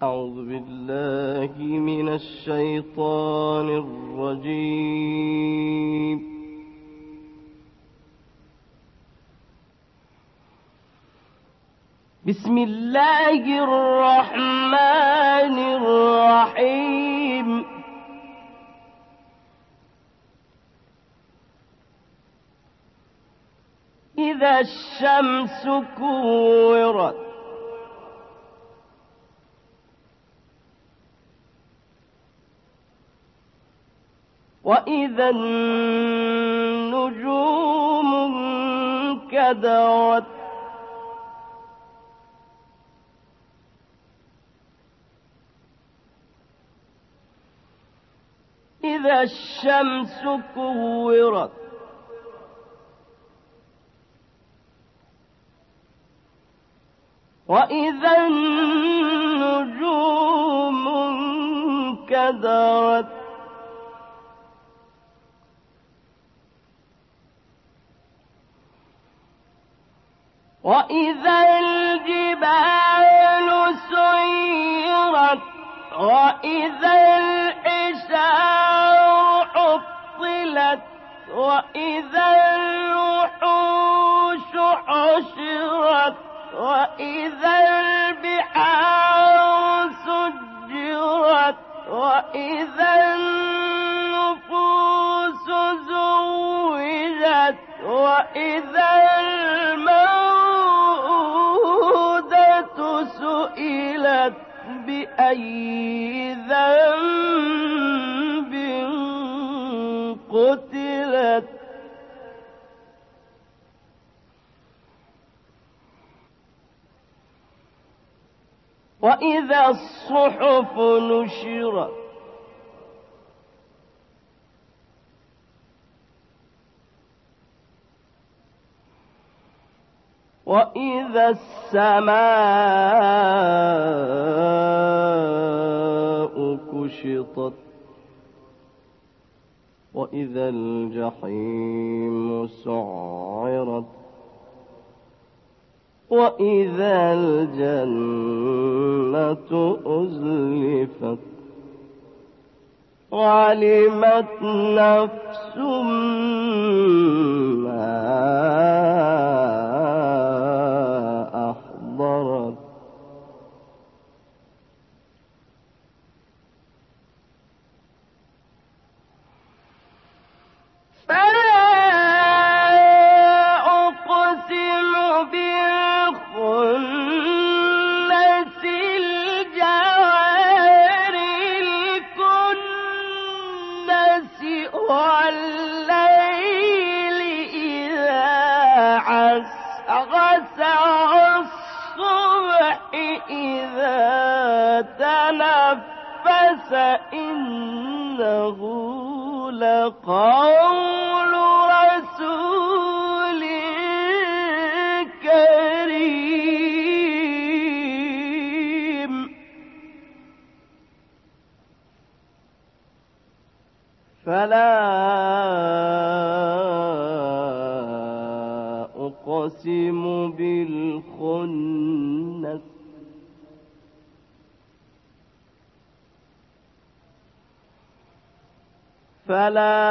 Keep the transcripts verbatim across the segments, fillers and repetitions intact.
أعوذ بالله من الشيطان الرجيم. بسم الله الرحمن الرحيم. إذا الشمس كورت وإذا النجوم انكدرت إذا الشمس كورت وإذا النجوم انكدرت وإذا الجبال سيرت وإذا العشار عطلت وإذا الوحوش حشرت وإذا البحار سجرت وإذا النفوس زوجت وإذا الموءودة سئلت بأي ذنب قتلت وإذا الصحف نشرت وإذا السماء كشطت وإذا الجحيم سعرت وإذا الجنة أزلفت وعلمت نفس ما أحضرت والليل إذا عسعس والصبح إذا تنفس إنه لقول رسول كريم. فلا أقسم بالخنس فلا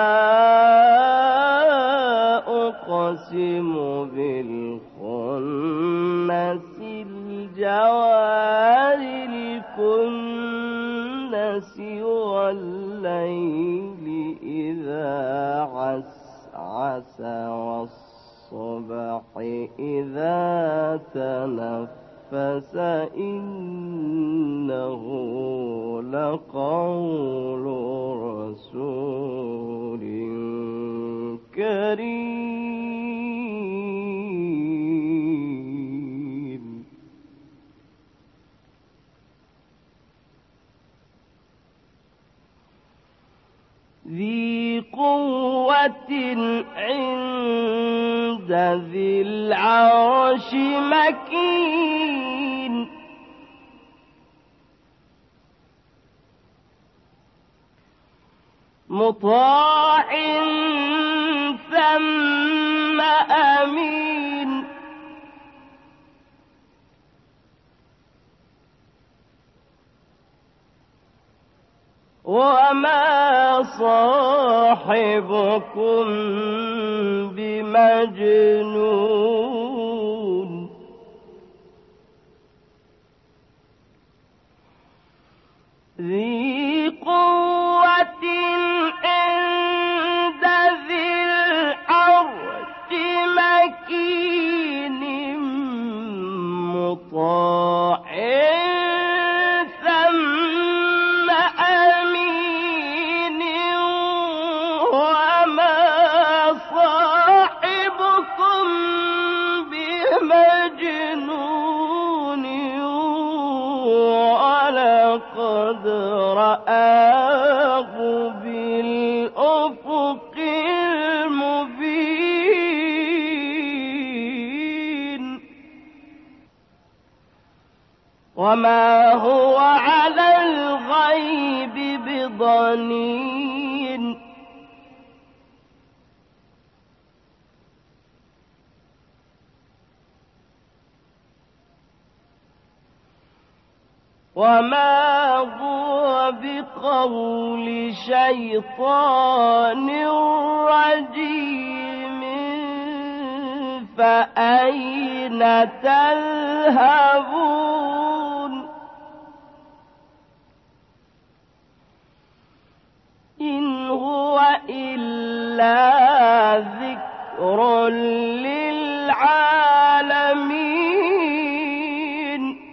أقسم بالخنس الجوار الكنس والليل إذا عسعس والصبح إذا تنفس إنه لقول رسول كريم. ذي قوة عند ذي العرش مكين مطاع ثم أمين. وما صاحبكم بمجنون ذي قوة عند ذي العرش مكين مطاع ثم أمين وما صاحبكم بمجنون ولقد رآه بالأفق المبين وما هو على الغيب بضنين وما هو بقول شيطان رجيم فأين تذهبون إن هو إلا ذكر للعالمين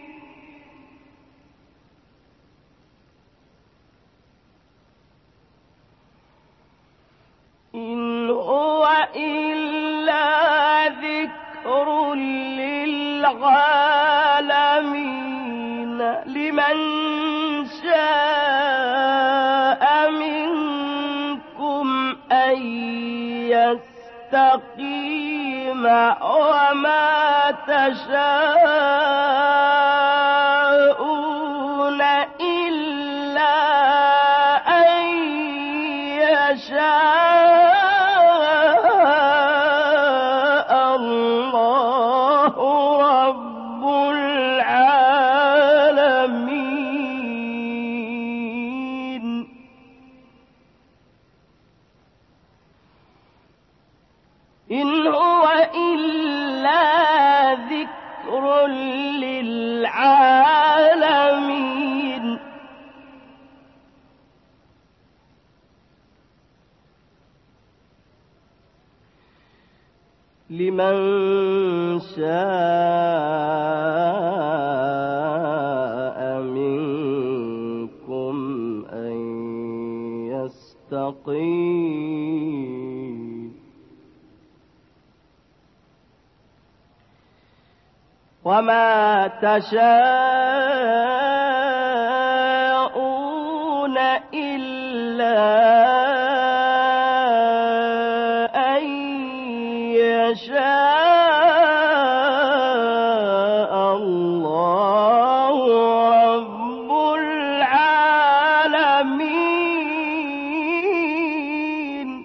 إن هو إلا ذكر للعالمين لمن شاء منكم أن يستقيم وما تشاءون إلا أن يشاء الله رب العالمين إن هو إلا ذكر للعالمين لمن شاء منكم أن يستقيم وما تشاءون إلا يشاء الله رب العالمين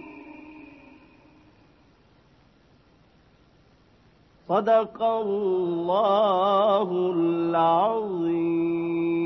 صدق الله العظيم.